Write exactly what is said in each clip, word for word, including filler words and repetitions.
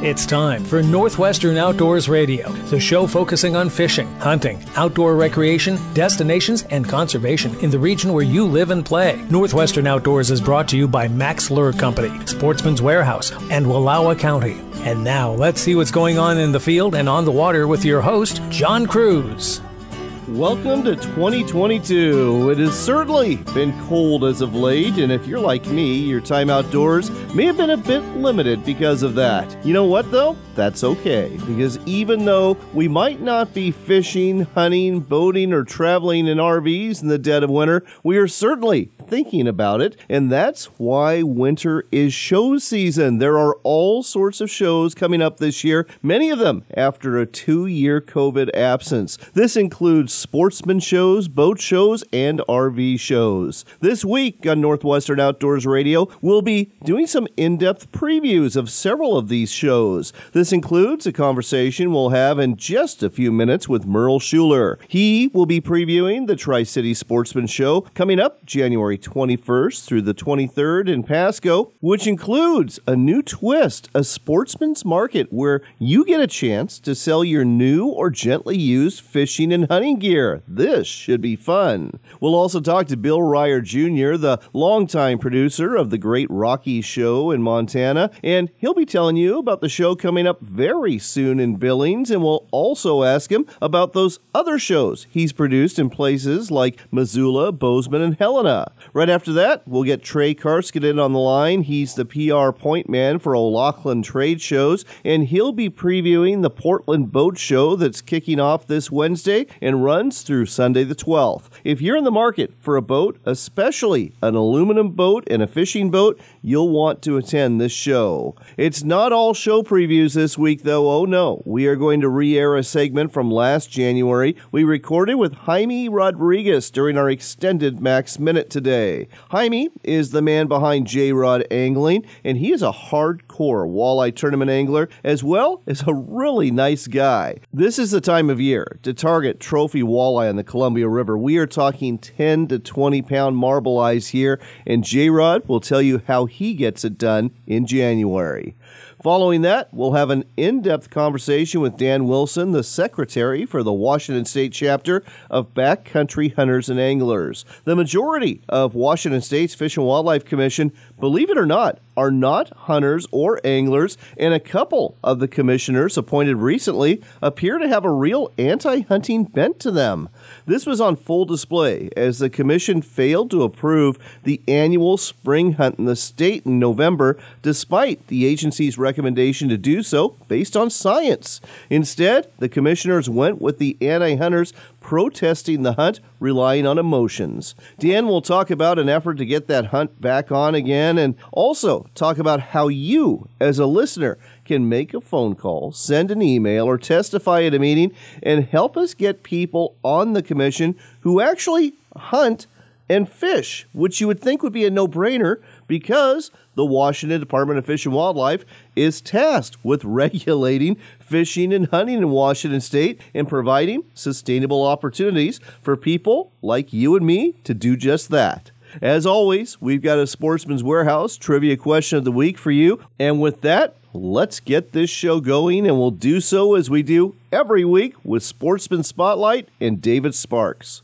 It's time for Northwestern Outdoors Radio, the show focusing on fishing, hunting, outdoor recreation, destinations, and conservation in the region where you live and play. Northwestern Outdoors is brought to you by Max Lure Company, Sportsman's Warehouse, and Wallowa County. And now, let's see what's going on in the field and on the water with your host, John Cruz. Welcome to twenty twenty-two. It has certainly been cold as of late, and if you're like me, your time outdoors may have been a bit limited because of that. You know what, though? That's okay, because even though we might not be fishing, hunting, boating, or traveling in R Vs in the dead of winter, we are certainly thinking about it, and that's why winter is show season. There are all sorts of shows coming up this year, many of them after a two-year COVID absence. This includes sportsman shows, boat shows, and R V shows. This week on Northwestern Outdoors Radio, we'll be doing some in-depth previews of several of these shows. This includes a conversation we'll have in just a few minutes with Merle Schuler. He will be previewing the Tri-City Sportsman Show coming up January twenty-first through the twenty-third in Pasco, which includes a new twist, a sportsman's market where you get a chance to sell your new or gently used fishing and hunting gear. This should be fun. We'll also talk to Bill Ryer Junior, the longtime producer of the Great Rockies Show in Montana, and he'll be telling you about the show coming up very soon in Billings, and we'll also ask him about those other shows he's produced in places like Missoula, Bozeman, and Helena. Right after that, we'll get Trey Karskinen on the line. He's the P R point man for O'Loughlin Trade Shows, and he'll be previewing the Portland Boat Show that's kicking off this Wednesday and runs through Sunday the twelfth. If you're in the market for a boat, especially an aluminum boat and a fishing boat, you'll want to attend this show. It's not all show previews this week, though. Oh no, we are going to re-air a segment from last January we recorded with Jaime Rodriguez during our extended Max Minute today. Jaime is the man behind J-Rod Angling, and he is a hardcore walleye tournament angler as well as a really nice guy. This is the time of year to target trophy walleye on the Columbia River. We are talking ten to twenty pound marble eyes here, and J-Rod will tell you how he gets it done in January. Following that, we'll have an in-depth conversation with Dan Wilson, the secretary for the Washington State chapter of Backcountry Hunters and Anglers. The majority of Washington State's Fish and Wildlife Commission, believe it or not, are not hunters or anglers, and a couple of the commissioners appointed recently appear to have a real anti-hunting bent to them. This was on full display as the commission failed to approve the annual spring hunt in the state in November, despite the agency's recommendation to do so based on science. Instead, the commissioners went with the anti-hunters protesting the hunt, relying on emotions. Dan will talk about an effort to get that hunt back on again, and also talk about how you, as a listener, can make a phone call, send an email, or testify at a meeting and help us get people on the commission who actually hunt and fish, which you would think would be a no-brainer because the Washington Department of Fish and Wildlife is tasked with regulating fishing and hunting in Washington State and providing sustainable opportunities for people like you and me to do just that. As always, we've got a Sportsman's Warehouse trivia question of the week for you. And with that, let's get this show going, and we'll do so as we do every week with Sportsman Spotlight and David Sparks.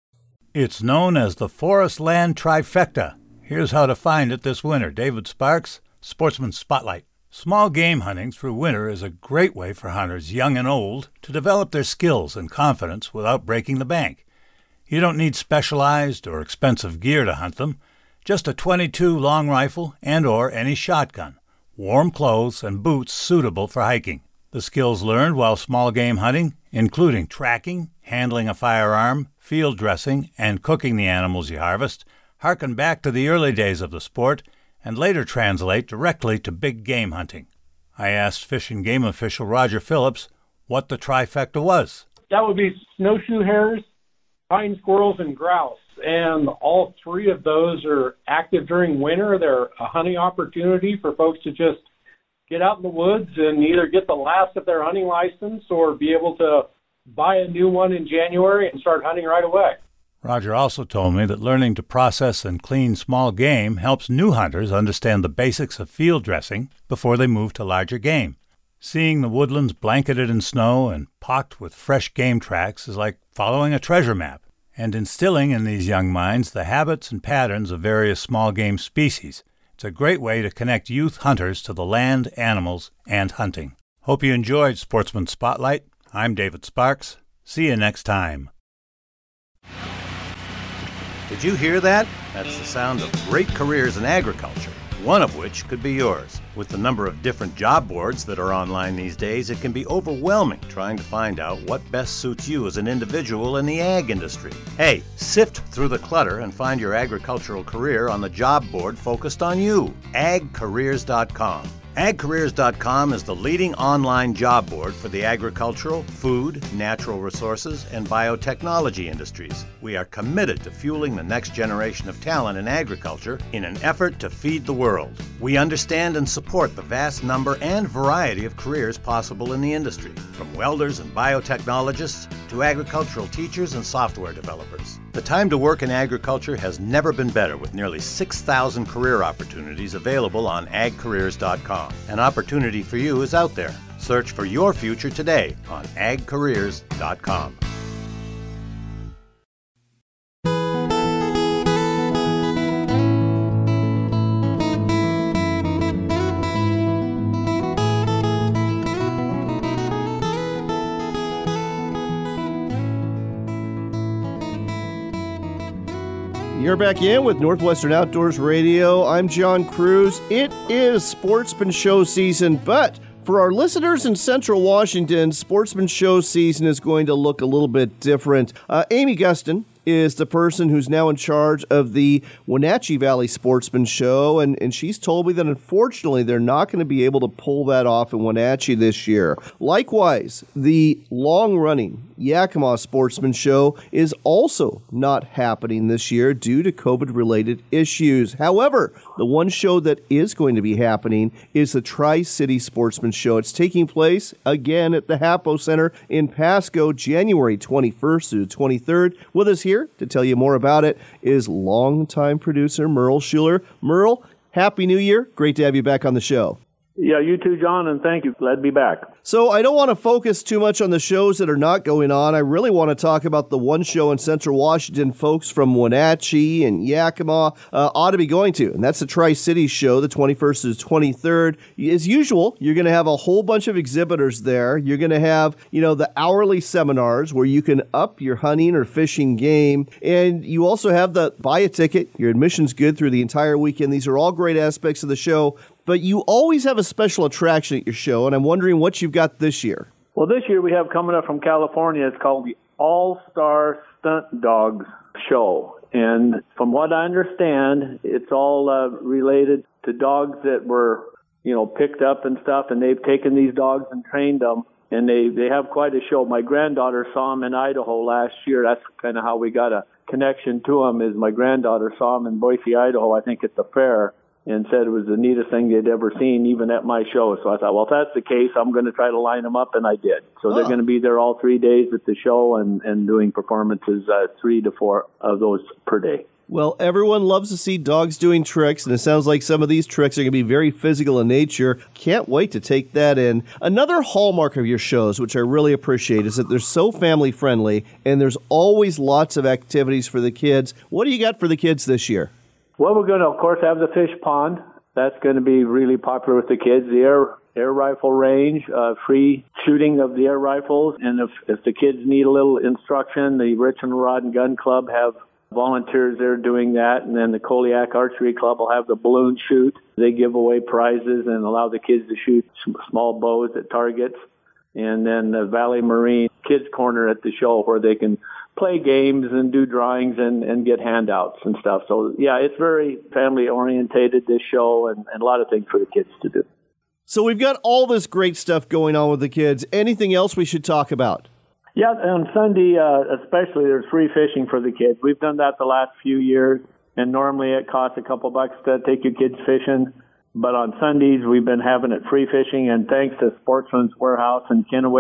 It's known as the Forest Land Trifecta. Here's how to find it this winter. David Sparks, Sportsman Spotlight. Small game hunting through winter is a great way for hunters, young and old, to develop their skills and confidence without breaking the bank. You don't need specialized or expensive gear to hunt them, just a twenty-two long rifle and or any shotgun, warm clothes, and boots suitable for hiking. The skills learned while small game hunting, including tracking, handling a firearm, field dressing, and cooking the animals you harvest, harken back to the early days of the sport and later translate directly to big game hunting. I asked Fish and Game official Roger Phillips what the trifecta was. That would be snowshoe hares, pine squirrels, and grouse. And all three of those are active during winter. They're a hunting opportunity for folks to just get out in the woods and either get the last of their hunting license or be able to buy a new one in January and start hunting right away. Roger also told me that learning to process and clean small game helps new hunters understand the basics of field dressing before they move to larger game. Seeing the woodlands blanketed in snow and pocked with fresh game tracks is like following a treasure map, and instilling in these young minds the habits and patterns of various small game species. It's a great way to connect youth hunters to the land, animals, and hunting. Hope you enjoyed Sportsman Spotlight. I'm David Sparks. See you next time. Did you hear that? That's the sound of great careers in agriculture, one of which could be yours. With the number of different job boards that are online these days, it can be overwhelming trying to find out what best suits you as an individual in the ag industry. Hey, sift through the clutter and find your agricultural career on the job board focused on you, ag careers dot com. ag careers dot com is the leading online job board for the agricultural, food, natural resources, and biotechnology industries. We are committed to fueling the next generation of talent in agriculture in an effort to feed the world. We understand and support the vast number and variety of careers possible in the industry, from welders and biotechnologists to agricultural teachers and software developers. The time to work in agriculture has never been better, with nearly six thousand career opportunities available on ag careers dot com. An opportunity for you is out there. Search for your future today on ag careers dot com. You're back in with Northwestern Outdoors Radio. I'm John Cruz. It is Sportsman Show season, but for our listeners in Central Washington, Sportsman Show season is going to look a little bit different. Uh, Amy Gustin is the person who's now in charge of the Wenatchee Valley Sportsman Show, and, and she's told me that unfortunately they're not going to be able to pull that off in Wenatchee this year. Likewise, the long-running Yakima Sportsman Show is also not happening this year due to COVID-related issues. However, the one show that is going to be happening is the Tri-City Sportsman Show. It's taking place again at the Hapo Center in Pasco, January twenty-first through the twenty-third. With us here to tell you more about it is longtime producer Merle Schuler. Merle, Happy New Year. Great to have you back on the show. Yeah, you too, John, and thank you. Glad to be back. So I don't want to focus too much on the shows that are not going on. I really want to talk about the one show in Central Washington folks from Wenatchee and Yakima uh, ought to be going to, and that's the Tri-City Show, the twenty-first to the twenty-third. As usual, you're going to have a whole bunch of exhibitors there. You're going to have, you know, the hourly seminars where you can up your hunting or fishing game, and you also have the buy a ticket. Your admission's good through the entire weekend. These are all great aspects of the show. But you always have a special attraction at your show, and I'm wondering what you've got this year. Well, this year we have coming up from California, it's called the All-Star Stunt Dogs Show. And from what I understand, it's all uh, related to dogs that were, you know, picked up and stuff, and they've taken these dogs and trained them, and they, they have quite a show. My granddaughter saw them in Idaho last year. That's kind of how we got a connection to them, is my granddaughter saw them in Boise, Idaho, I think at the fair, and said it was the neatest thing they'd ever seen, even at my show. So I thought, well, if that's the case, I'm going to try to line them up, and I did. So oh. They're going to be there all three days at the show and, and doing performances, uh, three to four of those per day. Well, everyone loves to see dogs doing tricks, and it sounds like some of these tricks are going to be very physical in nature. Can't wait to take that in. Another hallmark of your shows, which I really appreciate, is that they're so family-friendly, and there's always lots of activities for the kids. What do you got for the kids this year? Well, we're going to, of course, have the fish pond. That's going to be really popular with the kids. The air air rifle range, uh, free shooting of the air rifles. And if, if the kids need a little instruction, the Richmond Rod and Gun Club have volunteers there doing that. And then the Koliak Archery Club will have the balloon shoot. They give away prizes and allow the kids to shoot small bows at targets. And then the Valley Marine Kids Corner at the show, where they can play games and do drawings and, and get handouts and stuff. So, yeah, it's very family-orientated, this show, and, and a lot of things for the kids to do. So we've got all this great stuff going on with the kids. Anything else we should talk about? Yeah, on Sunday uh, especially, there's free fishing for the kids. We've done that the last few years, and normally it costs a couple bucks to take your kids fishing. But on Sundays, we've been having it free fishing, and thanks to Sportsman's Warehouse in Kennewick,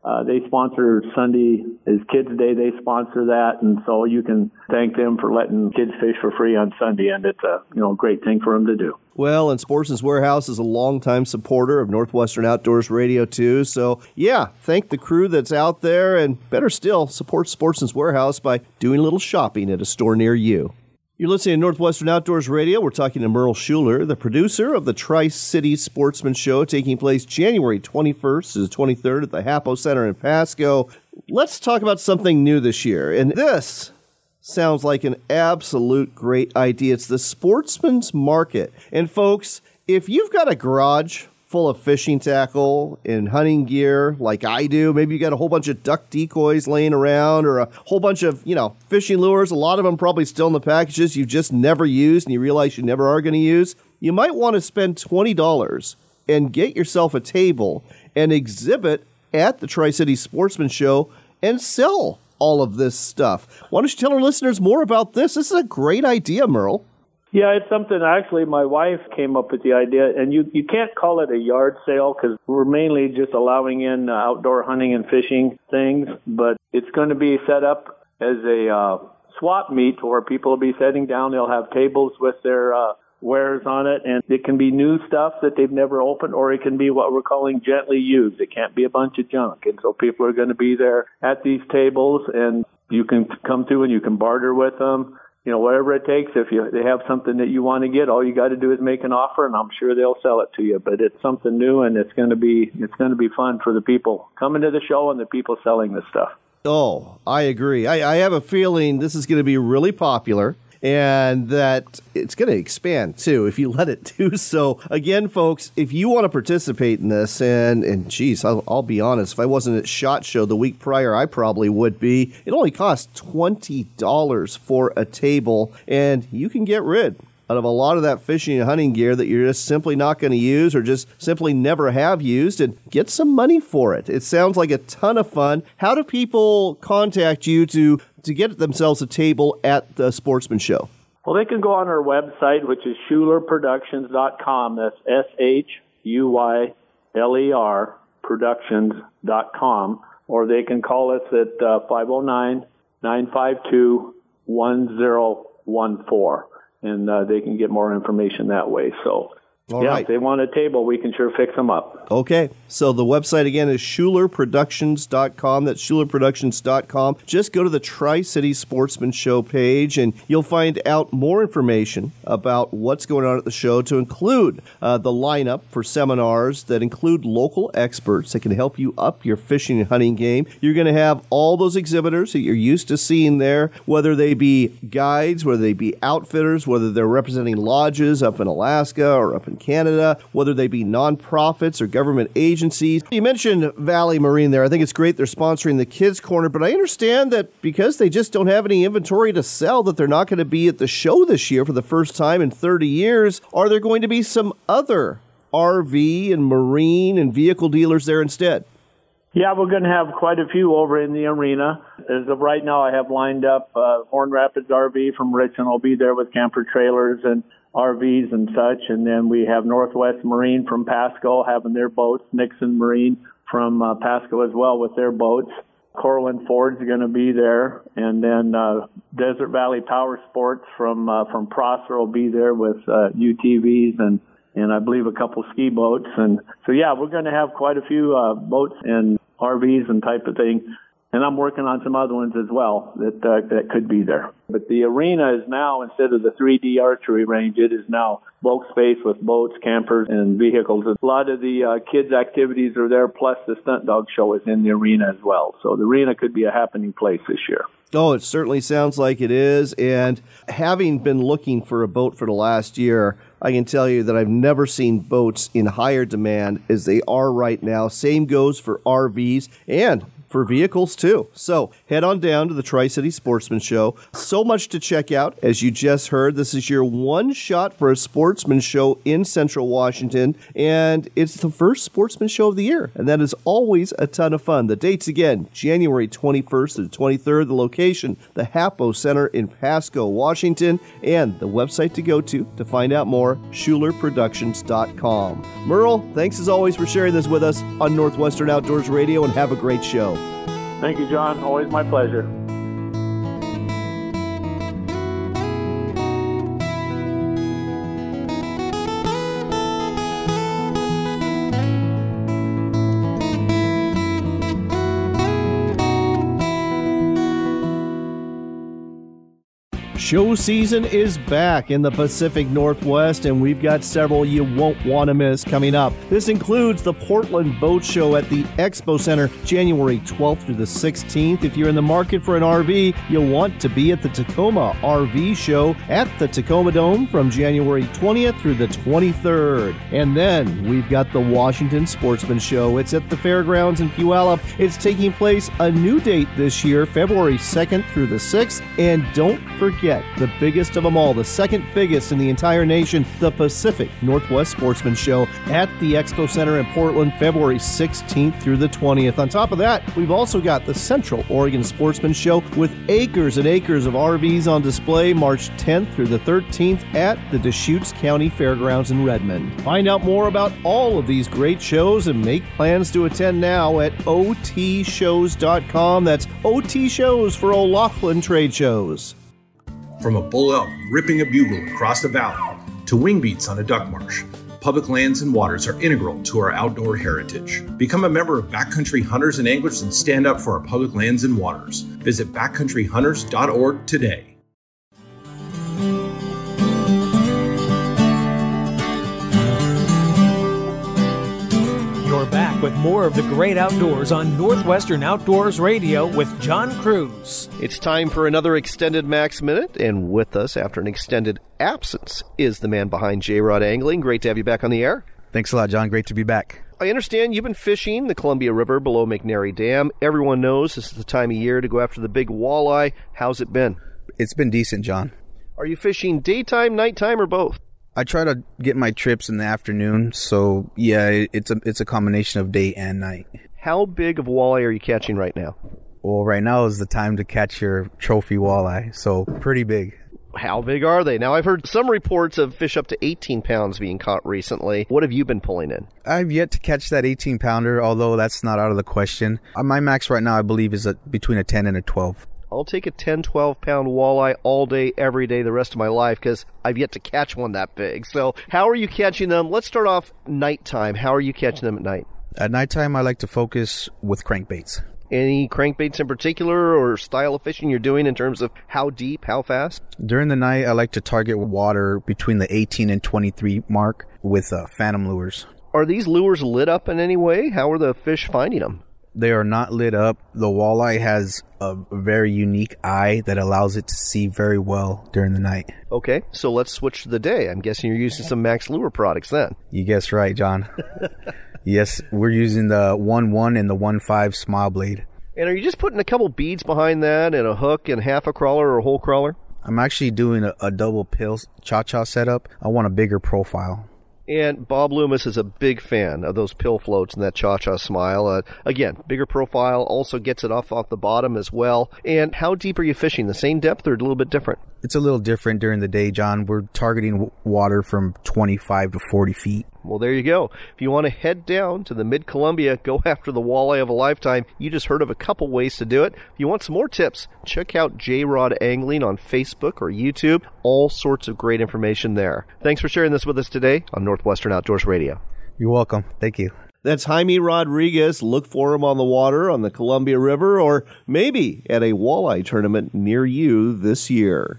Uh, they sponsor Sunday is Kids Day. They sponsor that, and so you can thank them for letting kids fish for free on Sunday, and it's a you know great thing for them to do. Well, and Sportsman's Warehouse is a longtime supporter of Northwestern Outdoors Radio, too. So, yeah, thank the crew that's out there, and better still, support Sportsman's Warehouse by doing a little shopping at a store near you. You're listening to Northwestern Outdoors Radio. We're talking to Merle Schuler, the producer of the Tri-City Sportsman Show, taking place January twenty-first to the twenty-third at the Hapo Center in Pasco. Let's talk about something new this year, and this sounds like an absolute great idea. It's the Sportsman's Market. And folks, if you've got a garage full of fishing tackle and hunting gear like I do, maybe you got a whole bunch of duck decoys laying around or a whole bunch of, you know, fishing lures, a lot of them probably still in the packages you've just never used and you realize you never are going to use, you might want to spend twenty dollars and get yourself a table and exhibit at the Tri-City Sportsman Show and sell all of this stuff. Why don't you tell our listeners more about this? This is a great idea, Merle. Yeah, it's something, actually, my wife came up with the idea, and you, you can't call it a yard sale because we're mainly just allowing in uh, outdoor hunting and fishing things, but it's going to be set up as a uh, swap meet where people will be sitting down. They'll have tables with their uh, wares on it, and it can be new stuff that they've never opened, or it can be what we're calling gently used. It can't be a bunch of junk, and so people are going to be there at these tables, and you can come through and you can barter with them. You know, whatever it takes. If you they have something that you want to get, all you got to do is make an offer, and I'm sure they'll sell it to you. But it's something new, and it's going to be it's going to be fun for the people coming to the show and the people selling this stuff. Oh, I agree. I, I have a feeling this is going to be really popular, and that it's going to expand, too, if you let it do so. Again, folks, if you want to participate in this, and, and geez, I'll, I'll be honest, if I wasn't at SHOT Show the week prior, I probably would be. It only costs twenty dollars for a table, and you can get rid out of a lot of that fishing and hunting gear that you're just simply not going to use or just simply never have used and get some money for it. It sounds like a ton of fun. How do people contact you to to get themselves a table at the Sportsman Show? Well, they can go on our website, which is schuler productions dot com. That's S H U Y L E R productions dot com. Or they can call us at uh, five oh nine, nine five two, one oh one four. And uh, they can get more information that way. So, All yeah, right. if they want a table, we can sure fix them up. Okay. So the website, again, is schuler productions dot com. That's schuler productions dot com. Just go to the Tri-City Sportsman Show page, and you'll find out more information about what's going on at the show, to include uh, the lineup for seminars that include local experts that can help you up your fishing and hunting game. You're going to have all those exhibitors that you're used to seeing there, whether they be guides, whether they be outfitters, whether they're representing lodges up in Alaska or up in Canada, whether they be nonprofits or government agencies. You mentioned Valley Marine there. I think it's great they're sponsoring the Kids Corner, but I understand that because they just don't have any inventory to sell, that they're not going to be at the show this year for the first time in thirty years. Are there going to be some other R V and marine and vehicle dealers there instead? Yeah, we're going to have quite a few over in the arena. As of right now, I have lined up uh, Horn Rapids R V from Richmond. I'll be there with camper trailers and R Vs and such. And then we have Northwest Marine from Pasco having their boats, Nixon Marine from uh, Pasco as well with their boats. Corwin Ford's going to be there. And then uh, Desert Valley Power Sports from uh, from Prosser will be there with uh, U T Vs and and I believe a couple ski boats. And so, yeah, we're going to have quite a few uh, boats and R Vs and type of thing. And I'm working on some other ones as well that uh, that could be there. But the arena is now, instead of the three D archery range, it is now bulk space with boats, campers, and vehicles. A lot of the uh, kids' activities are there, plus the stunt dog show is in the arena as well. So the arena could be a happening place this year. Oh, it certainly sounds like it is. And having been looking for a boat for the last year, I can tell you that I've never seen boats in higher demand as they are right now. Same goes for R Vs and for vehicles too. So head on down to the Tri-City Sportsman Show. So much to check out. As you just heard, this is your one shot for a sportsman show in Central Washington, and it's the first sportsman show of the year, and that is always a ton of fun. The dates again, January twenty-first to the twenty-third. The location, the Hapo Center in Pasco, Washington, and the website to go to to find out more, Schuler Productions dot com. Merle, thanks as always for sharing this with us on Northwestern Outdoors Radio, and have a great show. Thank you, John. Always my pleasure. Show season is back in the Pacific Northwest, and we've got several you won't want to miss coming up. This includes the Portland Boat Show at the Expo Center, January twelfth through the sixteenth. If you're in the market for an R V, you'll want to be at the Tacoma R V Show at the Tacoma Dome from January twentieth through the twenty-third. And then we've got the Washington Sportsman Show. It's at the Fairgrounds in Puyallup. It's taking place a new date this year, February second through the sixth. And don't forget, the biggest of them all, the second biggest in the entire nation, the Pacific Northwest Sportsman Show at the Expo Center in Portland, February sixteenth through the twentieth. On top of that, we've also got the Central Oregon Sportsman Show with acres and acres of R Vs on display, March tenth through the thirteenth at the Deschutes County Fairgrounds in Redmond. Find out more about all of these great shows and make plans to attend now at O T shows dot com. That's O T Shows for O'Loughlin Trade Shows. From a bull elk ripping a bugle across the valley to wing beats on a duck marsh, public lands and waters are integral to our outdoor heritage. Become a member of Backcountry Hunters and Anglers and stand up for our public lands and waters. Visit backcountry hunters dot org today. You're back with more of the great outdoors on Northwestern Outdoors Radio with John Cruz. It's time for another Extended Max Minute, and with us after an extended absence is the man behind J-Rod Angling. Great to have you back on the air. Thanks a lot, John. Great to be back. I understand you've been fishing the Columbia River below McNary Dam. Everyone knows this is the time of year to go after the big walleye. How's it been? It's been decent, John. Are you fishing daytime, nighttime, or both? I try to get my trips in the afternoon, so yeah, it's a it's a combination of day and night. How big of walleye are you catching right now? Well, right now is the time to catch your trophy walleye, so pretty big. How big are they? Now, I've heard some reports of fish up to eighteen pounds being caught recently. What have you been pulling in? I've yet to catch that eighteen pounder, although that's not out of the question. My max right now, I believe, is a, between a ten and a twelve. I'll take a ten, twelve pound walleye all day, every day, the rest of my life, because I've yet to catch one that big. So how are you catching them? Let's start off nighttime. How are you catching them at night? At nighttime, I like to focus with crankbaits. Any crankbaits in particular or style of fishing you're doing in terms of how deep, how fast? During the night, I like to target water between the eighteen and twenty-three mark with uh, phantom lures. Are these lures lit up in any way? How are the fish finding them? They are not lit up. The walleye has a very unique eye that allows it to see very well during the night. Okay, so let's switch to the day. I'm guessing you're using some Max Lure products then. You guessed right, John. Yes, we're using the one one and the one five Smile Blade. And are you just putting a couple beads behind that and a hook and half a crawler or a whole crawler? I'm actually doing a, a double pill cha-cha setup. I want a bigger profile. And Bob Loomis is a big fan of those pill floats and that Cha-Cha Smile. Uh, again, bigger profile, also gets it off off the bottom as well. And how deep are you fishing? The same depth or a little bit different? It's a little different during the day, John. We're targeting w- water from twenty-five to forty feet. Well, there you go. If you want to head down to the Mid-Columbia, go after the walleye of a lifetime. You just heard of a couple ways to do it. If you want some more tips, check out J-Rod Angling on Facebook or YouTube. All sorts of great information there. Thanks for sharing this with us today on Northwestern Outdoors Radio. You're welcome. Thank you. That's Jaime Rodriguez. Look for him on the water on the Columbia River or maybe at a walleye tournament near you this year.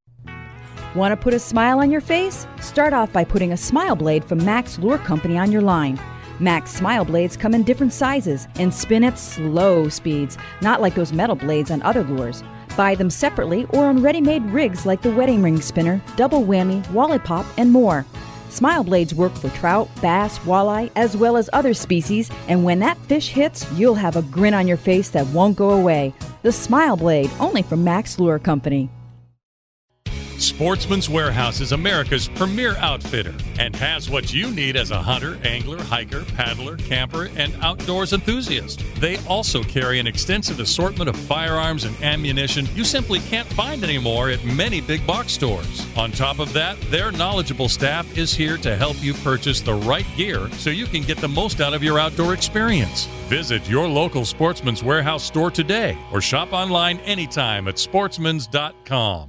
Want to put a smile on your face? Start off by putting a Smile Blade from Max Lure Company on your line. Max Smile Blades come in different sizes and spin at slow speeds, not like those metal blades on other lures. Buy them separately or on ready-made rigs like the wedding ring spinner, double whammy, wally pop, and more. Smile blades work for trout, bass, walleye, as well as other species, and when that fish hits, you'll have a grin on your face that won't go away. The Smile Blade, only from Max Lure Company. Sportsman's Warehouse is America's premier outfitter and has what you need as a hunter, angler, hiker, paddler, camper, and outdoors enthusiast. They also carry an extensive assortment of firearms and ammunition you simply can't find anymore at many big box stores. On top of that, their knowledgeable staff is here to help you purchase the right gear so you can get the most out of your outdoor experience. Visit your local Sportsman's Warehouse store today or shop online anytime at sportsmans dot com.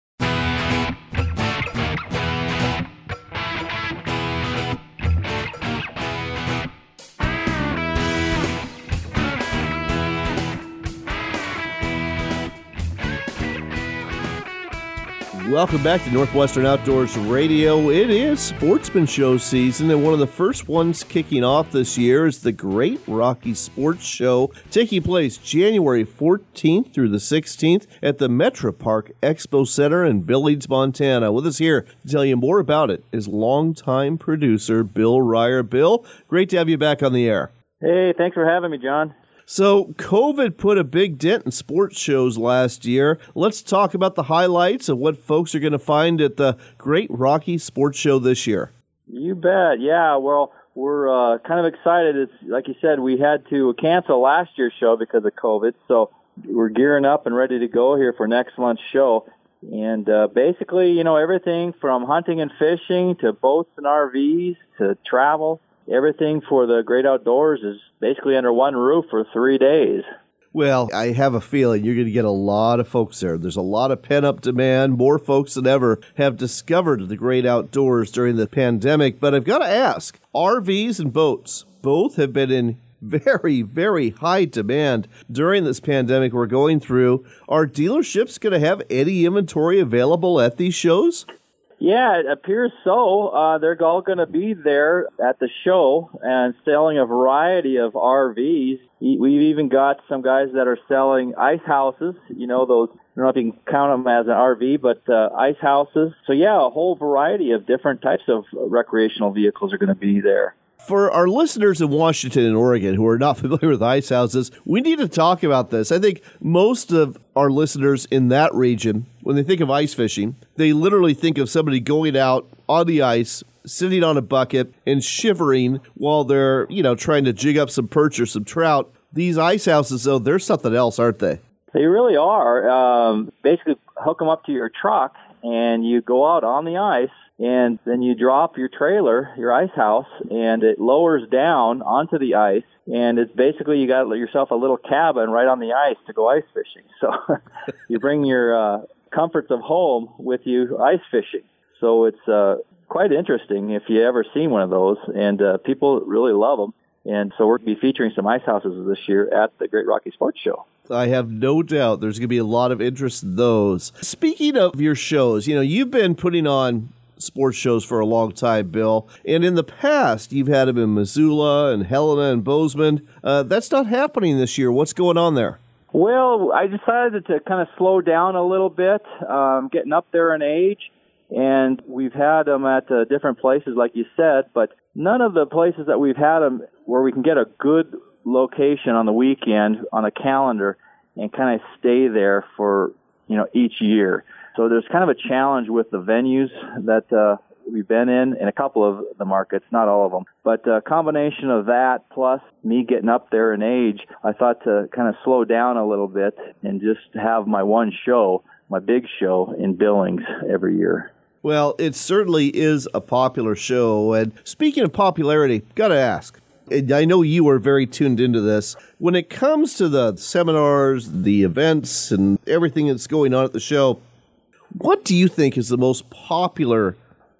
Welcome back to Northwestern Outdoors Radio. It is Sportsman Show season, and one of the first ones kicking off this year is the Great Rocky Sports Show, taking place January fourteenth through the sixteenth at the Metro Park Expo Center in Billings, Montana. With us here to tell you more about it is longtime producer Bill Ryer. Bill, great to have you back on the air. Hey, thanks for having me, John. So, COVID put a big dent in sports shows last year. Let's talk about the highlights of what folks are going to find at the Great Rocky Sports Show this year. You bet. Yeah, well, we're uh, kind of excited. It's, like you said, we had to cancel last year's show because of COVID, so we're gearing up and ready to go here for next month's show. And uh, basically, you know, everything from hunting and fishing to boats and R Vs to travel, everything for the great outdoors is basically under one roof for three days. Well, I have a feeling you're going to get a lot of folks there. There's a lot of pent-up demand. More folks than ever have discovered the great outdoors during the pandemic. But I've got to ask, R Vs and boats both have been in very, very high demand during this pandemic we're going through. Are dealerships going to have any inventory available at these shows? Yeah, it appears so. Uh, they're all going to be there at the show and selling a variety of R Vs. We've even got some guys that are selling ice houses. You know, those, I don't know if you can count them as an R V, but uh, ice houses. So, yeah, a whole variety of different types of recreational vehicles are going to be there. For our listeners in Washington and Oregon who are not familiar with ice houses, we need to talk about this. I think most of our listeners in that region, when they think of ice fishing, they literally think of somebody going out on the ice, sitting on a bucket, and shivering while they're, you know, trying to jig up some perch or some trout. These ice houses, though, they're something else, aren't they? They really are. Um, basically, hook them up to your truck, and you go out on the ice, and then you drop your trailer, your ice house, and it lowers down onto the ice, and it's basically you got yourself a little cabin right on the ice to go ice fishing. So you bring your uh, comforts of home with you ice fishing. So it's uh, quite interesting if you ever seen one of those, and uh, people really love them. And so we're going to be featuring some ice houses this year at the Great Rocky Sports Show. I have no doubt there's going to be a lot of interest in those. Speaking of your shows, you know, you've been putting on sports shows for a long time, Bill. And in the past, you've had them in Missoula and Helena and Bozeman. Uh, that's not happening this year. What's going on there? Well, I decided to kind of slow down a little bit, um, getting up there in age. And we've had them at uh, different places, like you said, but none of the places that we've had them where we can get a good location on the weekend on a calendar and kind of stay there for, you know, each year. So there's kind of a challenge with the venues that uh, we've been in, in a couple of the markets, not all of them. But a combination of that plus me getting up there in age, I thought to kind of slow down a little bit and just have my one show, my big show in Billings every year. Well, it certainly is a popular show. And speaking of popularity, got to ask, and I know you are very tuned into this. When it comes to the seminars, the events, and everything that's going on at the show, what do you think is the most popular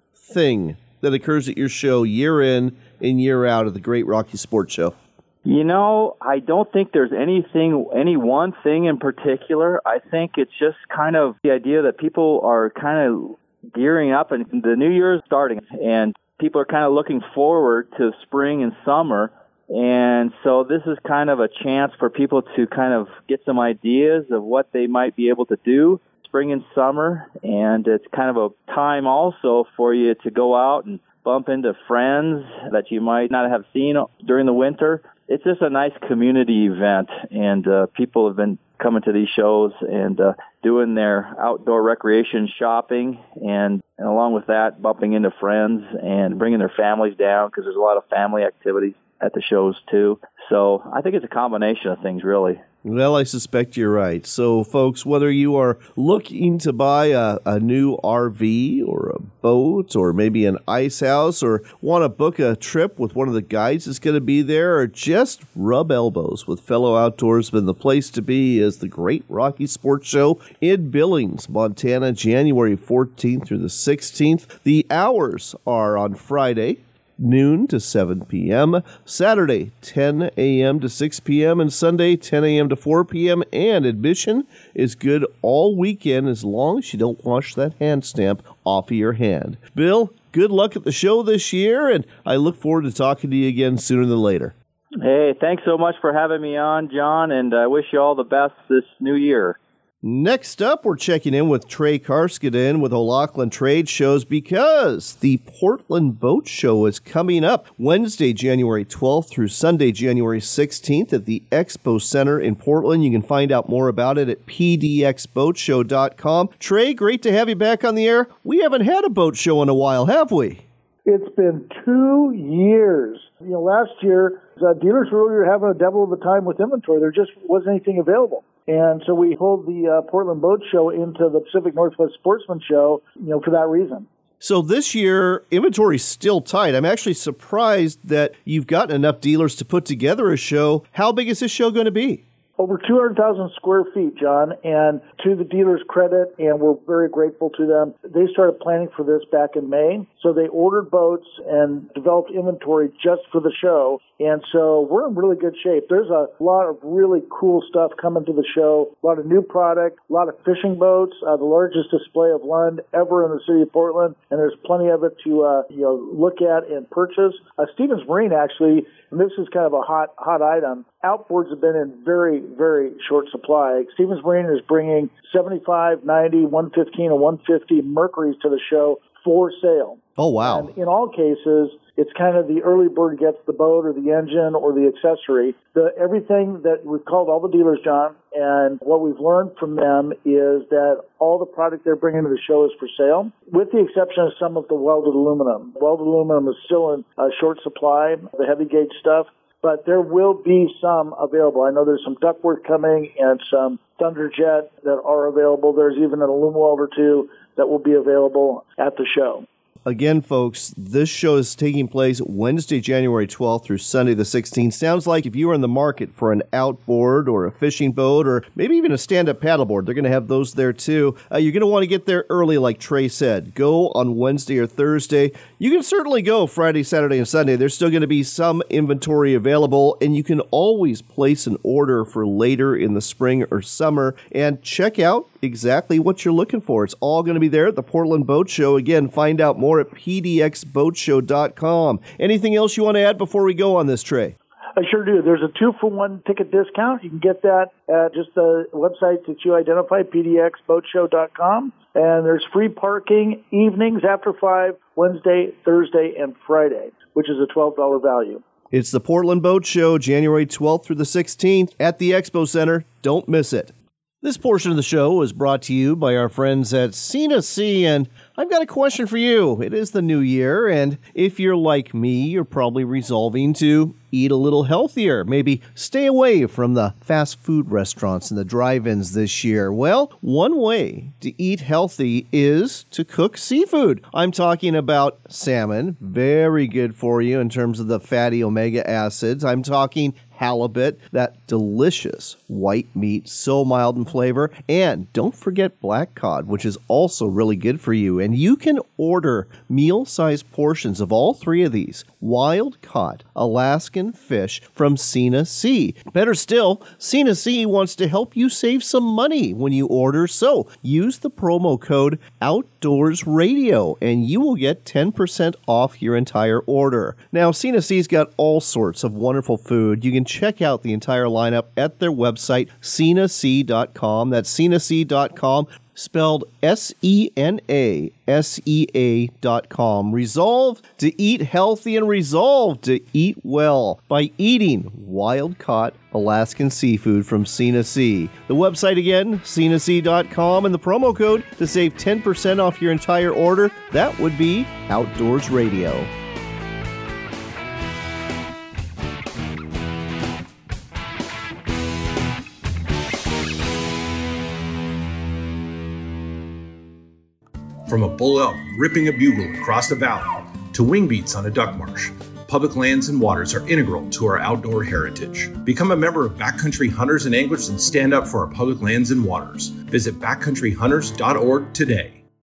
thing that occurs at your show year in and year out at the Great Rocky Sports Show? You know, I don't think there's anything, any one thing in particular. I think it's just kind of the idea that people are kind of gearing up, and the new year is starting, and people are kind of looking forward to spring and summer. And so this is kind of a chance for people to kind of get some ideas of what they might be able to do spring and summer. And it's kind of a time also for you to go out and bump into friends that you might not have seen during the winter. It's just a nice community event, and uh, people have been coming to these shows and uh, doing their outdoor recreation shopping, and, and along with that, bumping into friends and bringing their families down, because there's a lot of family activities at the shows too. So I think it's a combination of things, really. Well, I suspect you're right. So, folks, whether you are looking to buy a, a new R V or a boat or maybe an ice house, or want to book a trip with one of the guides that's going to be there, or just rub elbows with fellow outdoorsmen, the place to be is the Great Rocky Sports Show in Billings, Montana, January fourteenth through the sixteenth. The hours are on Friday, noon to seven p.m., Saturday, ten a.m. to six p.m., and Sunday, ten a.m. to four p.m., and admission is good all weekend as long as you don't wash that hand stamp off of your hand. Bill, good luck at the show this year, and I look forward to talking to you again sooner than later. Hey, thanks so much for having me on, John, and I wish you all the best this new year. Next up, we're checking in with Trey Karskinen with O'Loughlin Trade Shows, because the Portland Boat Show is coming up Wednesday, January twelfth through Sunday, January sixteenth at the Expo Center in Portland. You can find out more about it at p d x boat show dot com. Trey, great to have you back on the air. We haven't had a boat show in a while, have we? It's been two years. You know, last year, uh, dealers were having a devil of a time with inventory. There just wasn't anything available. And so we pulled the uh, Portland Boat Show into the Pacific Northwest Sportsman Show, you know, for that reason. So this year, inventory's still tight. I'm actually surprised that you've gotten enough dealers to put together a show. How big is this show going to be? Over two hundred thousand square feet, John, and to the dealers' credit, and we're very grateful to them, they started planning for this back in May. So they ordered boats and developed inventory just for the show. And so we're in really good shape. There's a lot of really cool stuff coming to the show, a lot of new product, a lot of fishing boats, uh, the largest display of Lund ever in the city of Portland, and there's plenty of it to uh, you know look at and purchase. Uh, Stevens Marine, actually, and this is kind of a hot hot item, outboards have been in very, very short supply. Stevens Marine is bringing seventy-five, ninety, one fifteen, and one fifty Mercuries to the show for sale. Oh, wow. And in all cases, it's kind of the early bird gets the boat or the engine or the accessory. The everything that we've called all the dealers, John, and what we've learned from them is that all the product they're bringing to the show is for sale, with the exception of some of the welded aluminum. Welded aluminum is still in uh, short supply, the heavy gauge stuff, but there will be some available. I know there's some Duckworth coming and some Thunderjet that are available. There's even an Alumiweld or two that will be available at the show. Again, folks, this show is taking place Wednesday, January twelfth through Sunday the sixteenth. Sounds like if you are in the market for an outboard or a fishing boat or maybe even a stand-up paddleboard, they're going to have those there too. Uh, you're going to want to get there early, like Trey said. Go on Wednesday or Thursday. You can certainly go Friday, Saturday, and Sunday. There's still going to be some inventory available, and you can always place an order for later in the spring or summer and check out exactly what you're looking for. It's all going to be there at the Portland Boat Show. Again, find out more at p d x boat show dot com. Anything else you want to add before we go on this, Trey? I sure do. There's a two-for-one ticket discount. You can get that at just the website that you identify, p d x boat show dot com. And there's free parking evenings after five, Wednesday, Thursday, and Friday, which is a twelve dollars value. It's the Portland Boat Show, January twelfth through the sixteenth at the Expo Center. Don't miss it. This portion of the show is brought to you by our friends at Cena C, and I've got a question for you. It is the new year, and if you're like me, you're probably resolving to eat a little healthier. Maybe stay away from the fast food restaurants and the drive-ins this year. Well, one way to eat healthy is to cook seafood. I'm talking about salmon, very good for you in terms of the fatty omega acids. I'm talking halibut, that delicious white meat, so mild in flavor. And don't forget black cod, which is also really good for you. And you can order meal-sized portions of all three of these wild-caught Alaskan fish from Cena C. Better still, Cena C wants to help you save some money when you order. So use the promo code Outdoors Radio, and you will get ten percent off your entire order. Now, Cena C's got all sorts of wonderful food. You can check out the entire lineup at their website, cena c dot com. That's cena c dot com. spelled S E N A S E A dot com. Resolve to eat healthy and resolve to eat well by eating wild-caught Alaskan seafood from Sina Sea. The website again, Sina Sea dot com, and the promo code to save ten percent off your entire order, that would be Outdoors Radio. From a bull elk ripping a bugle across the valley to wing beats on a duck marsh, public lands and waters are integral to our outdoor heritage. Become a member of Backcountry Hunters and Anglers and stand up for our public lands and waters. Visit backcountry hunters dot org today.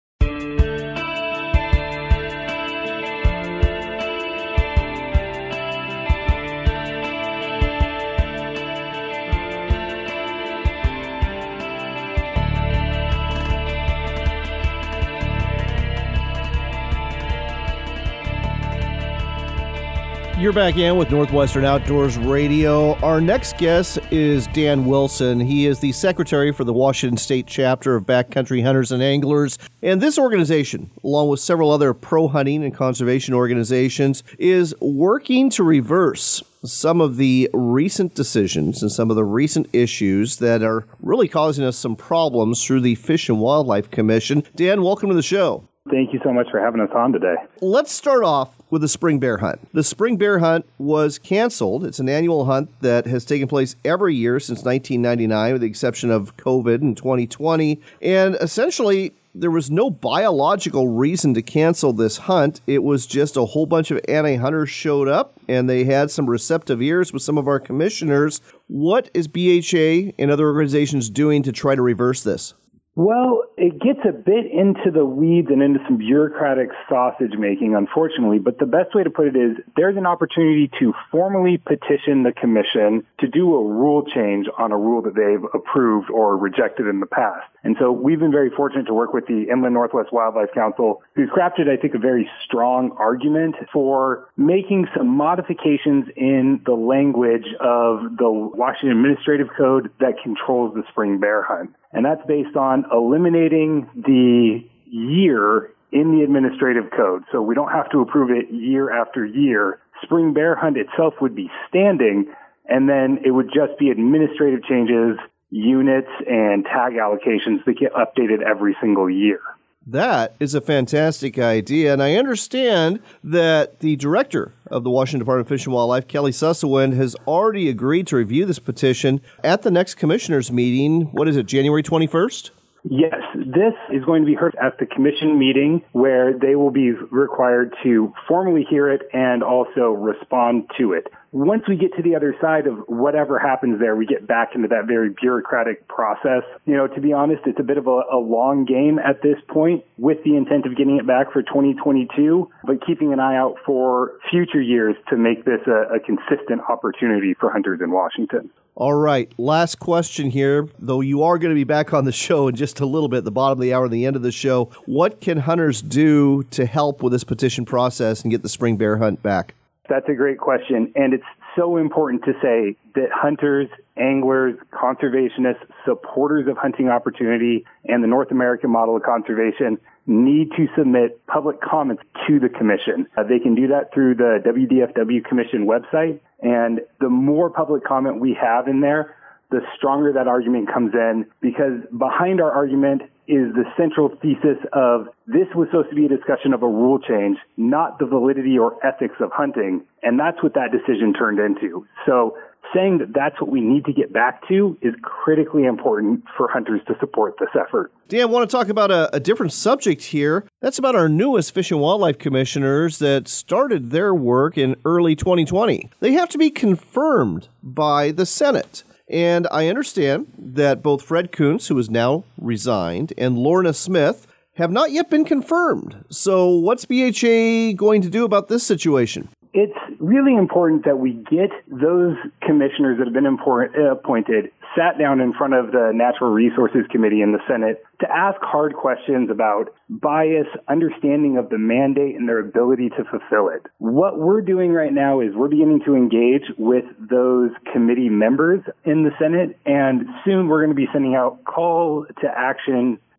You're back in with Northwestern Outdoors Radio. Our next guest is Dan Wilson. He is the secretary for the Washington State chapter of Backcountry Hunters and Anglers. And this organization, along with several other pro-hunting and conservation organizations, is working to reverse some of the recent decisions and some of the recent issues that are really causing us some problems through the Fish and Wildlife Commission. Dan, welcome to the show. Thank you so much for having us on today. Let's start off with the spring bear hunt. The spring bear hunt was canceled. It's an annual hunt that has taken place every year since nineteen ninety-nine, with the exception of COVID in twenty twenty. And essentially, there was no biological reason to cancel this hunt. It was just a whole bunch of anti-hunters showed up, and they had some receptive ears with some of our commissioners. What is B H A and other organizations doing to try to reverse this? Well, it gets a bit into the weeds and into some bureaucratic sausage making, unfortunately, but the best way to put it is there's an opportunity to formally petition the commission to do a rule change on a rule that they've approved or rejected in the past. And so we've been very fortunate to work with the Inland Northwest Wildlife Council, who's crafted, I think, a very strong argument for making some modifications in the language of the Washington Administrative Code that controls the spring bear hunt. And that's based on eliminating the year in the administrative code. So we don't have to approve it year after year. Spring bear hunt itself would be standing, and then it would just be administrative changes, units, and tag allocations that get updated every single year. That is a fantastic idea, and I understand that the director of the Washington Department of Fish and Wildlife, Kelly Sussewind, has already agreed to review this petition at the next commissioners meeting. What is it, January twenty-first? Yes, this is going to be heard at the commission meeting, where they will be required to formally hear it and also respond to it. Once we get to the other side of whatever happens there, we get back into that very bureaucratic process. You know, to be honest, it's a bit of a, a long game at this point, with the intent of getting it back for twenty twenty-two, but keeping an eye out for future years to make this a, a consistent opportunity for hunters in Washington. All right, last question here, though you are going to be back on the show in just a little bit, the bottom of the hour and the end of the show. What can hunters do to help with this petition process and get the spring bear hunt back? That's a great question, and it's so important to say that hunters, anglers, conservationists, supporters of hunting opportunity and the North American model of conservation need to submit public comments to the commission. Uh, they can do that through the W D F W Commission website, and the more public comment we have in there, the stronger that argument comes in, because behind our argument is the central thesis of this was supposed to be a discussion of a rule change, not the validity or ethics of hunting. And that's what that decision turned into. So saying that that's what we need to get back to is critically important for hunters to support this effort. Dan, I want to talk about a, a different subject here. That's about our newest Fish and Wildlife Commissioners that started their work in early twenty twenty. They have to be confirmed by the Senate. And I understand that both Fred Kuntz, who is now resigned, and Lorna Smith have not yet been confirmed. So what's B H A going to do about this situation? It's really important that we get those commissioners that have been import, uh, appointed sat down in front of the Natural Resources Committee in the Senate to ask hard questions about bias, understanding of the mandate, and their ability to fulfill it. What we're doing right now is we're beginning to engage with those committee members in the Senate, and soon we're going to be sending out call to action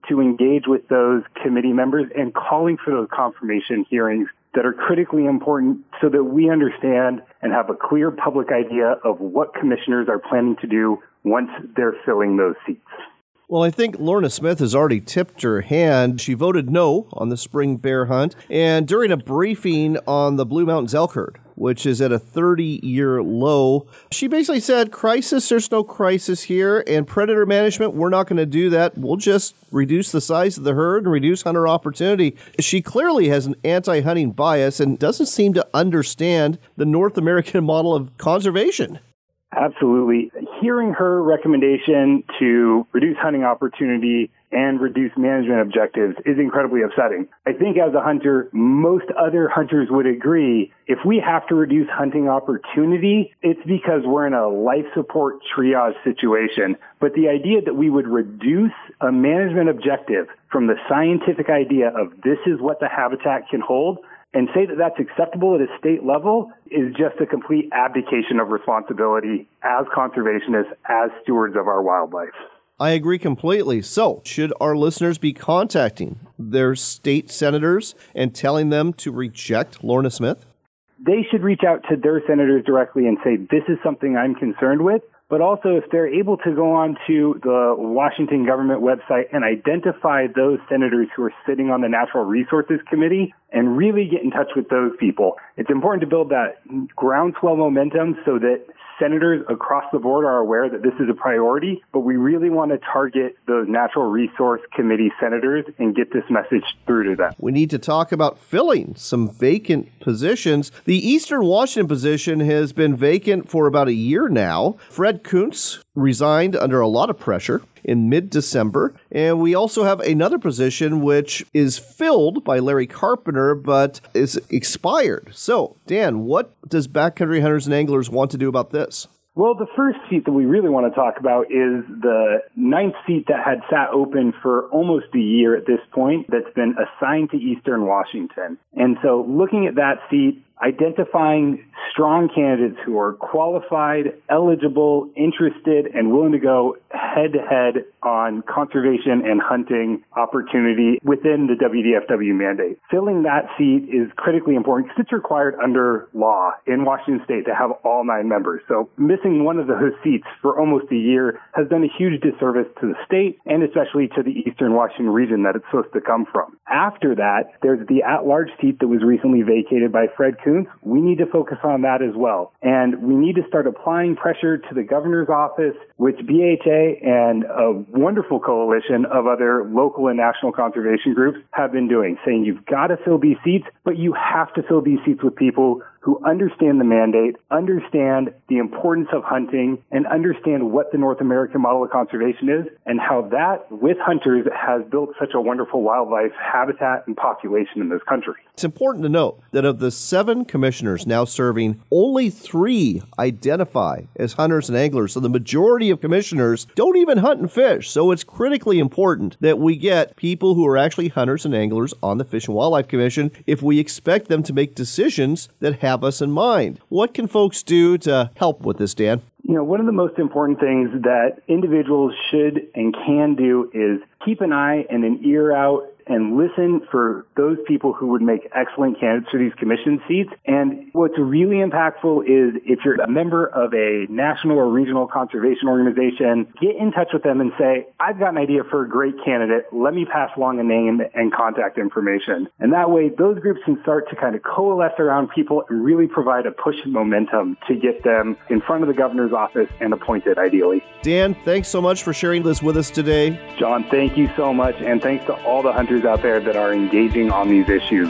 to engage with those committee members and calling for those confirmation hearings that are critically important so that we understand and have a clear public idea of what commissioners are planning to do once they're filling those seats. Well, I think Lorna Smith has already tipped her hand. She voted no on the spring bear hunt. And during a briefing on the Blue Mountains elk herd, which is at a thirty-year low, she basically said, crisis, there's no crisis here, and predator management, we're not going to do that. We'll just reduce the size of the herd and reduce hunter opportunity. She clearly has an anti-hunting bias and doesn't seem to understand the North American model of conservation. Absolutely. Hearing her recommendation to reduce hunting opportunity and reduce management objectives is incredibly upsetting. I think as a hunter, most other hunters would agree, if we have to reduce hunting opportunity, it's because we're in a life support triage situation. But the idea that we would reduce a management objective from the scientific idea of this is what the habitat can hold, and say that that's acceptable at a state level is just a complete abdication of responsibility as conservationists, as stewards of our wildlife. I agree completely. So, should our listeners be contacting their state senators and telling them to reject Lorna Smith? They should reach out to their senators directly and say, this is something I'm concerned with. But also, if they're able to go on to the Washington government website and identify those senators who are sitting on the Natural Resources Committee and really get in touch with those people, it's important to build that groundswell momentum so that senators across the board are aware that this is a priority, but we really want to target those Natural Resource Committee senators and get this message through to them. We need to talk about filling some vacant positions. The Eastern Washington position has been vacant for about a year now. Fred Kuntz resigned under a lot of pressure in mid-December. And we also have another position which is filled by Larry Carpenter, but is expired. So, Dan, what does Backcountry Hunters and Anglers want to do about this? Well, the first seat that we really want to talk about is the ninth seat that had sat open for almost a year at this point that's been assigned to Eastern Washington. And so looking at that seat, identifying strong candidates who are qualified, eligible, interested, and willing to go head-to-head on conservation and hunting opportunity within the W D F W mandate. Filling that seat is critically important because it's required under law in Washington State to have all nine members. So missing one of those seats for almost a year has done a huge disservice to the state and especially to the Eastern Washington region that it's supposed to come from. After that, there's the at-large seat that was recently vacated by Fred Kuntz. We need to focus on that as well. And we need to start applying pressure to the governor's office, which B H A and a wonderful coalition of other local and national conservation groups have been doing, saying you've got to fill these seats, but you have to fill these seats with people who understand the mandate, understand the importance of hunting, and understand what the North American model of conservation is, and how that, with hunters, has built such a wonderful wildlife habitat and population in this country. It's important to note that of the seven commissioners now serving, only three identify as hunters and anglers. So the majority of commissioners don't even hunt and fish. So it's critically important that we get people who are actually hunters and anglers on the Fish and Wildlife Commission if we expect them to make decisions that have us in mind. What can folks do to help with this, Dan? You know, one of the most important things that individuals should and can do is keep an eye and an ear out and listen for those people who would make excellent candidates for these commission seats. And what's really impactful is if you're a member of a national or regional conservation organization, get in touch with them and say, I've got an idea for a great candidate. Let me pass along a name and contact information. And that way, those groups can start to kind of coalesce around people and really provide a push and momentum to get them in front of the governor's office and appointed, ideally. Dan, thanks so much for sharing this with us today. John, thank you so much. And thanks to all the hunters out there that are engaging on these issues.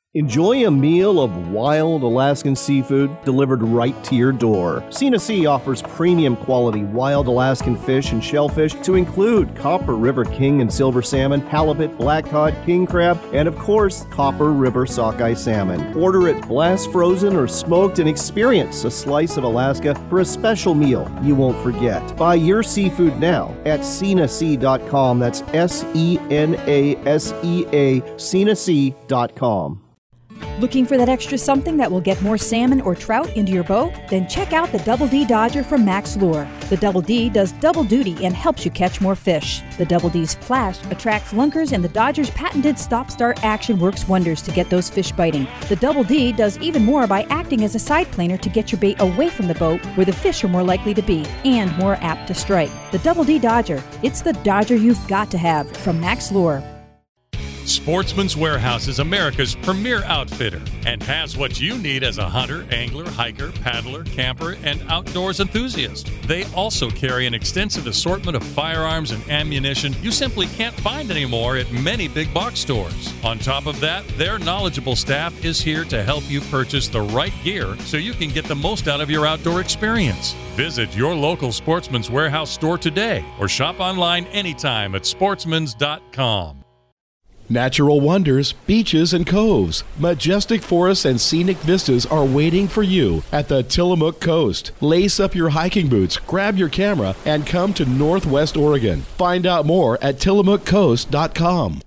Enjoy a meal of wild Alaskan seafood delivered right to your door. Sina Sea offers premium quality wild Alaskan fish and shellfish to include Copper River king and silver salmon, halibut, black cod, king crab, and of course, Copper River sockeye salmon. Order it blast frozen or smoked and experience a slice of Alaska for a special meal you won't forget. Buy your seafood now at sina sea dot com. That's S E N A S E A, sina sea dot com. Looking for that extra something that will get more salmon or trout into your boat? Then check out the Double D Dodger from Max Lure. The Double D does double duty and helps you catch more fish. The Double D's flash attracts lunkers, and the Dodger's patented stop-start action works wonders to get those fish biting. The Double D does even more by acting as a side planer to get your bait away from the boat where the fish are more likely to be and more apt to strike. The Double D Dodger. It's the Dodger you've got to have from Max Lure. Sportsman's Warehouse is America's premier outfitter and has what you need as a hunter, angler, hiker, paddler, camper, and outdoors enthusiast. They also carry an extensive assortment of firearms and ammunition you simply can't find anymore at many big box stores. On top of that, their knowledgeable staff is here to help you purchase the right gear so you can get the most out of your outdoor experience. Visit your local Sportsman's Warehouse store today or shop online anytime at sportsmans dot com. Natural wonders, beaches, and coves, majestic forests, and scenic vistas are waiting for you at the Tillamook Coast. Lace up your hiking boots, grab your camera, and come to Northwest Oregon. Find out more at tillamook coast dot com.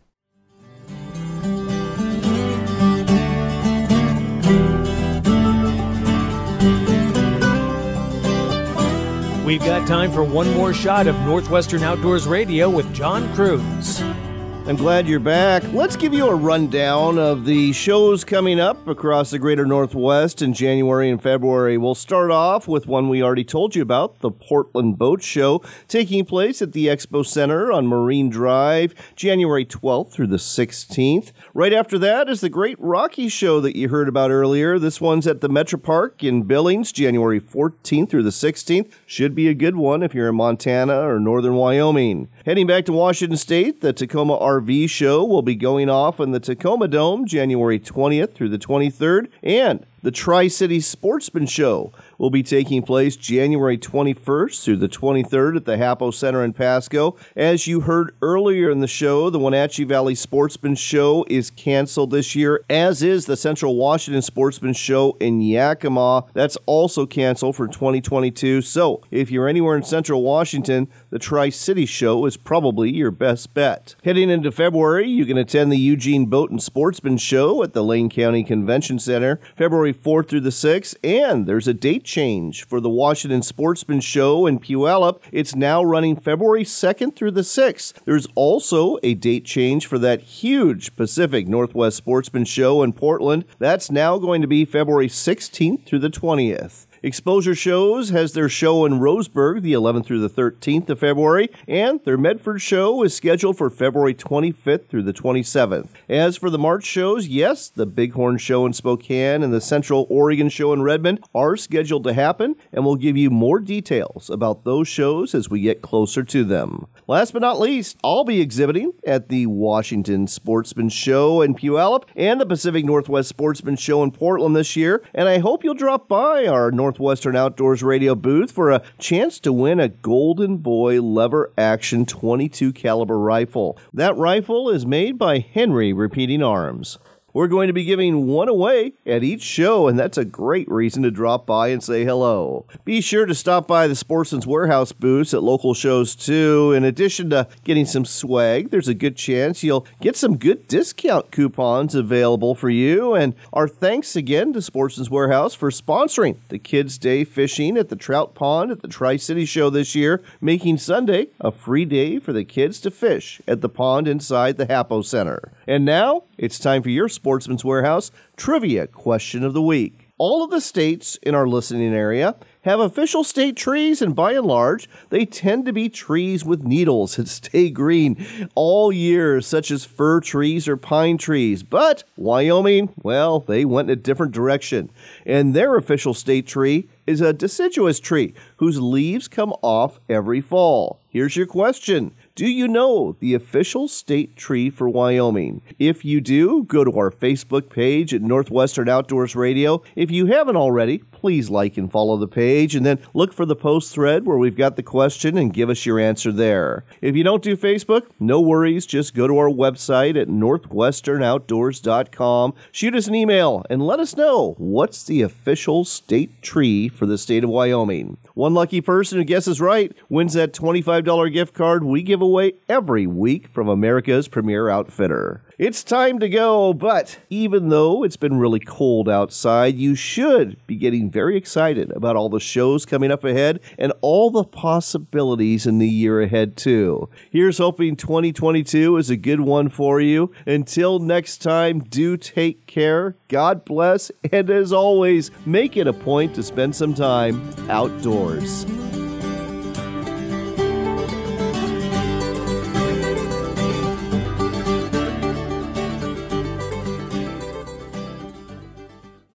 We've got time for one more shot of Northwestern Outdoors Radio with John Cruz. I'm glad you're back. Let's give you a rundown of the shows coming up across the greater Northwest in January and February. We'll start off with one we already told you about, the Portland Boat Show, taking place at the Expo Center on Marine Drive, January twelfth through the sixteenth. Right after that is the Great Rocky Show that you heard about earlier. This one's at the Metro Park in Billings, January fourteenth through the sixteenth. Should be a good one if you're in Montana or northern Wyoming. Heading back to Washington State, the Tacoma R V Show will be going off in the Tacoma Dome January twentieth through the twenty-third, and the Tri-City Sportsman Show will be taking place January twenty-first through the twenty-third at the Hapo Center in Pasco. As you heard earlier in the show, the Wenatchee Valley Sportsman Show is canceled this year, as is the Central Washington Sportsman Show in Yakima. That's also canceled for twenty twenty-two. So if you're anywhere in Central Washington, the Tri-City Show is probably your best bet. Heading into February, you can attend the Eugene Boat and Sportsman Show at the Lane County Convention Center, February fourth through the sixth, and there's a date change for the Washington Sportsman Show in Puyallup. It's now running February second through the sixth. There's also a date change for that huge Pacific Northwest Sportsman Show in Portland. That's now going to be February sixteenth through the twentieth. Exposure Shows has their show in Roseburg the eleventh through the thirteenth of February, and their Medford show is scheduled for February twenty-fifth through the twenty-seventh. As for the March shows, yes, the Bighorn Show in Spokane and the Central Oregon Show in Redmond are scheduled to happen, and we'll give you more details about those shows as we get closer to them. Last but not least, I'll be exhibiting at the Washington Sportsman Show in Puyallup and the Pacific Northwest Sportsman Show in Portland this year, and I hope you'll drop by our Northwestern Outdoors Radio booth for a chance to win a Golden Boy lever action twenty-two caliber rifle. That rifle is made by Henry Repeating Arms. We're going to be giving one away at each show, and that's a great reason to drop by and say hello. Be sure to stop by the Sportsman's Warehouse booths at local shows, too. In addition to getting some swag, there's a good chance you'll get some good discount coupons available for you. And our thanks again to Sportsman's Warehouse for sponsoring the Kids' Day Fishing at the Trout Pond at the Tri-City Show this year, making Sunday a free day for the kids to fish at the pond inside the Hapo Center. And now, it's time for your Sportsman's Warehouse Trivia Question of the Week. All of the states in our listening area have official state trees, and by and large, they tend to be trees with needles that stay green all year, such as fir trees or pine trees. But Wyoming, well, they went in a different direction, and their official state tree is a deciduous tree whose leaves come off every fall. Here's your question. Do you know the official state tree for Wyoming? If you do, go to our Facebook page at Northwestern Outdoors Radio. If you haven't already, please like and follow the page, and then look for the post thread where we've got the question and give us your answer there. If you don't do Facebook, no worries. Just go to our website at northwestern outdoors dot com. Shoot us an email and let us know what's the official state tree for the state of Wyoming. One lucky person who guesses right wins that twenty-five dollars gift card we give away every week from America's premier outfitter. It's time to go, but even though it's been really cold outside, you should be getting very excited about all the shows coming up ahead and all the possibilities in the year ahead, too. Here's hoping twenty twenty-two is a good one for you. Until next time, do take care, God bless, and as always, make it a point to spend some time outdoors.